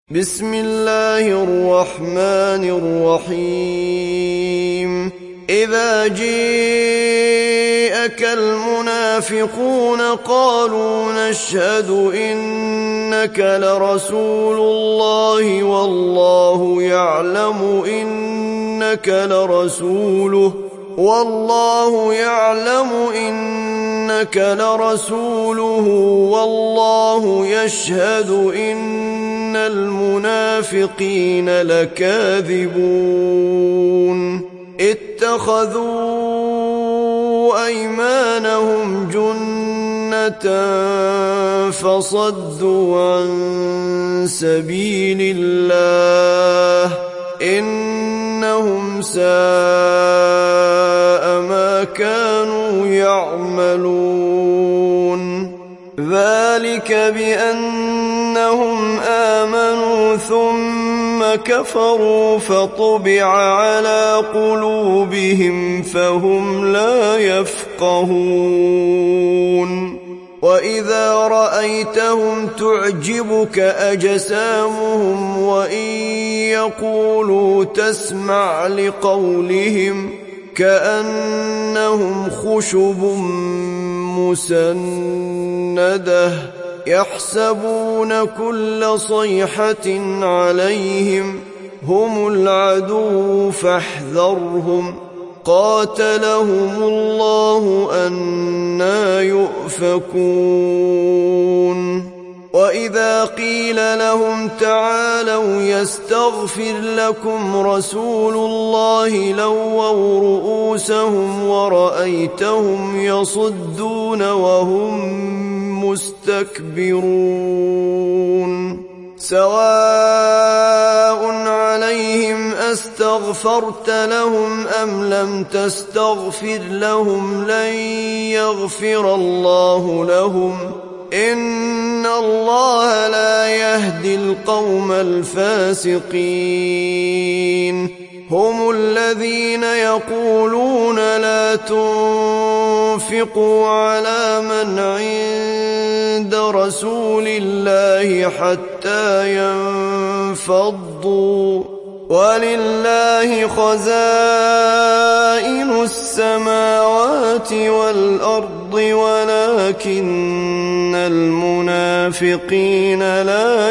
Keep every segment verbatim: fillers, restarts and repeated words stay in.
بسم الله الرحمن الرحيم إذا جاءك المنافقون قالوا نشهد إنك لرسول الله والله يعلم إنك لرسوله والله يعلم إنك لرسوله والله يشهد إن المنافقين لكاذبون اتخذوا أيمانهم جنة فصدوا عن سبيل الله إنهم ساء ما كانوا يعملون ذلك بأنهم آمنوا ثم كفروا فطبع على قلوبهم فهم لا يفقهون وإذا رأيتهم تعجبك أجسامهم وإن يقولوا تسمع لقولهم كأنهم خشب مسندة يحسبون كل صيحة عليهم هم العدو فاحذرهم قاتلهم الله أنى يؤفكون وإذا قيل لهم تعالوا يستغفر لكم رسول الله لووا رؤوسهم ورأيتهم يصدون وهم مستكبرون سواء عليهم أستغفرت لهم أم لم تستغفر لهم لن يغفر الله لهم إن الله لا يهدي القوم الفاسقين هم الذين يقولون لا تنفقوا على من عند رسول الله حتى ينفضوا ولله خزائن السماوات والأرض ولكن المنافقين لا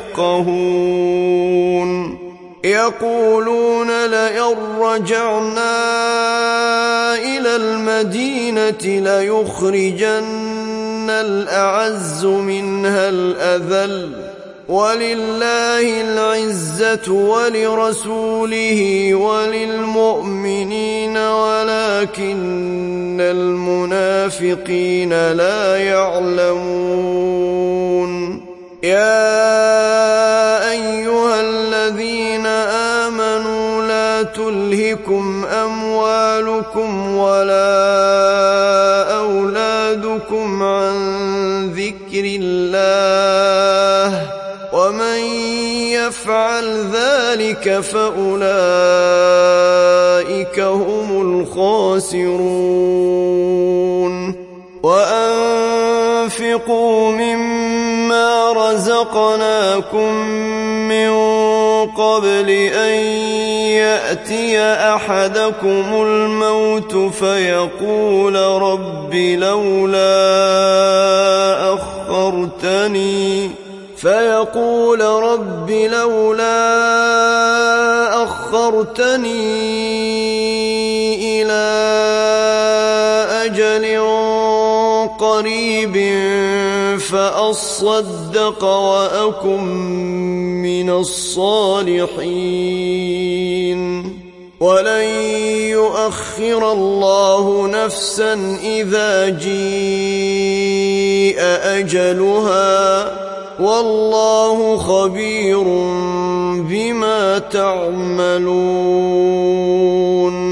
يفقهون يقولون لئن رجعنا إلى المدينة ليخرجن الأعز منها الأذل ولله العزة ولرسوله وللمؤمنين ولكن المنافقين لا يعلمون يا أيها الذين آمنوا لا تلهكم أموالكم ولا أولادكم عن ذكر الله ومن يفعل ذلك فأولئك هم الخاسرون وأنفقوا مما رزقناكم من قبل أن يأتي أحدكم الموت فيقول رب لولا أخرتني فيقول رب لولا أخرتني إلى أجل قريب فأصدق وأكن من الصالحين ولن يؤخر الله نفسا إذا جيء أجلها والله خبير بما تعملون